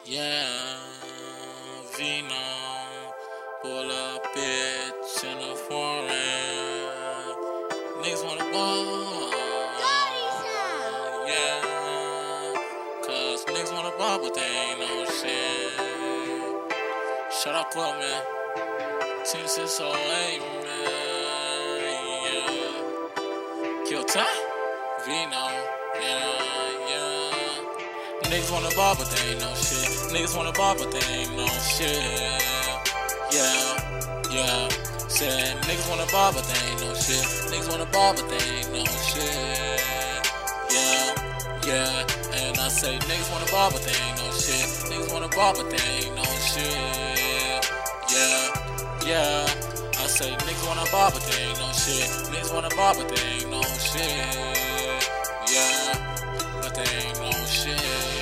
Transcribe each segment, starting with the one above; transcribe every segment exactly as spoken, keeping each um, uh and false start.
Yeah, Vino, pull up, bitch, in a foreign. Niggas wanna ball, yeah, cause niggas wanna ball, but they ain't no shit. Shut up, club, man. Team six oh eight, man, yeah. Kill time, Vino, yeah, yeah. Niggas wanna ball, but they ain't no shit. Niggas wanna ball, but they ain't no shit. Yeah, yeah. Said niggas wanna ball, but they ain't no shit. Niggas wanna ball, but they ain't no shit. Yeah, yeah. And I say niggas wanna ball, but they ain't no shit. Niggas wanna ball, but they ain't no shit. Yeah, yeah. I say niggas wanna ball, but they ain't no shit. Niggas wanna ball, but they ain't no shit. Yeah, but they ain't no shit.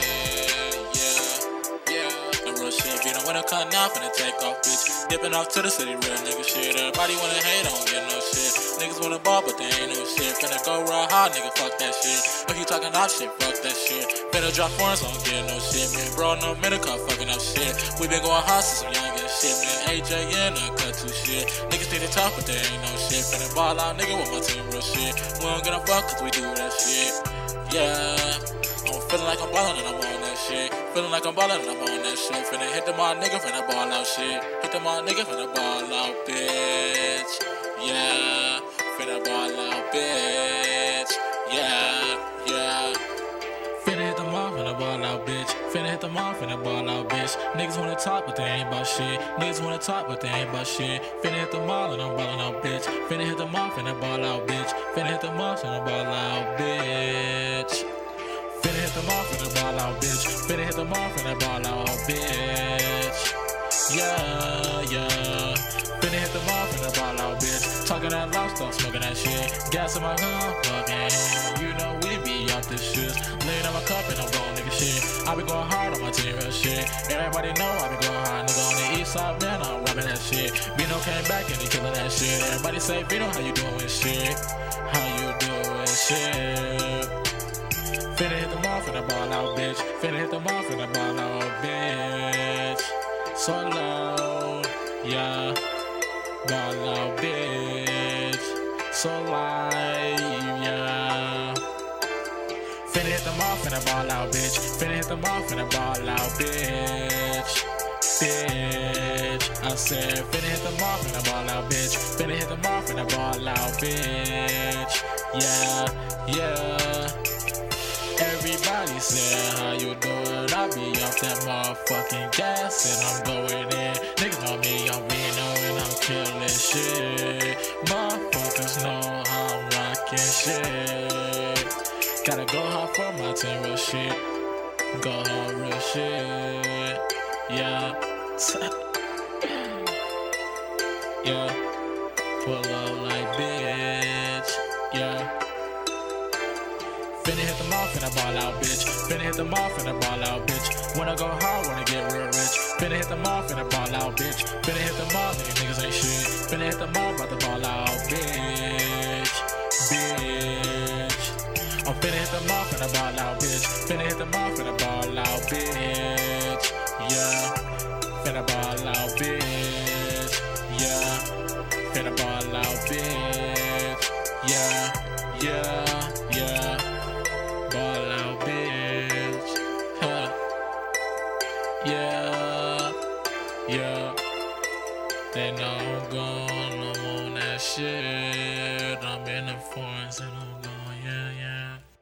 Shit, you know when I come now, finna take off, bitch. Dipping off to the city, real nigga shit. Everybody wanna hate, I don't get no shit. Niggas wanna ball, but they ain't no shit. Finna go raw hard, nigga, fuck that shit. If you talking off shit, fuck that shit. Finna drop foreigns, I don't get no shit. Man, bro, no middle car fucking up shit. We been going hard since some young and shit. Man, A J, yeah, not cut to shit. Niggas think they talk, but they ain't no shit. Finna ball out, nigga, with my team, real shit. We don't get a fuck, cause we do that shit. Yeah. I'm feeling like I'm ballin' and I'm on that shit. Feeling like I'm ballin' and I'm on that shit. Finna hit the my nigga, finna ball out shit. Hit the my nigga, finna ball out, bitch. Yeah, finna ball out, bitch. Yeah, yeah. Finna hit the mall, finna ball out, bitch. Finna hit the mall, finna ball out, bitch. Niggas wanna talk, but they ain't about shit. Niggas wanna talk, but they ain't about shit. Finna hit the mall and I'm ballin' out, bitch. Finna hit the mall, finna ball out, bitch. Finna hit the mall, finna ball out, bitch. Finna hit the mall, finna ball out, bitch. Finna hit the mall, finna ball out, bitch. Yeah, yeah. Finna hit the mall, finna ball out, bitch. Talking that loud stuff, smoking that shit. Gas in my car, fucking. You know we be off this shit. Laying on my cup and I'm blowing nigga shit. I be going hard on my team, real shit. Everybody know I be going hard, nigga on the east side, man. I'm robbing that shit. Vino came back and he killing that shit. Everybody say, Vino, how you doing shit? How you doing shit? Finna hit the mall, finna ball out, bitch. Finna hit the mall, finna ball out, bitch. So low, yeah. Ball out, bitch. So live, yeah. Finna hit the mall, finna ball out, bitch. Finna hit the mall, finna ball out, bitch. Bitch, I said, finna hit the mall, finna ball out, bitch. Finna hit the mall, finna ball out, bitch. Yeah, yeah. Everybody said, how you doing? I be off that motherfucking gas and I'm going in. Niggas know me, I'm Vino and I'm killing shit. Motherfuckers know how I'm rocking shit. Gotta go hard for my team, real shit. Go hard, real shit. Yeah. Yeah. Pull up like bitch. Yeah. Finna hit the mall, finna ball out, bitch. Finna hit the mall, finna ball out, bitch. Wanna go hard, wanna get real rich. Finna hit the mall, finna ball out, bitch. Finna hit the mall, niggas, niggas ain't shit. Finna hit the mall, about to ball out, bitch. Bitch. I'm finna hit the mall, finna ball out, bitch. Finna hit the mall, finna ball out, bitch. Yeah. Finna ball out, bitch. Yeah. Finna ball out, bitch. Yeah. Yeah. Yeah. Ball out, bitch. Huh. Yeah. Yeah. They know I'm gone, I'm on that shit. I'm in the forest and I'm gone, yeah, yeah.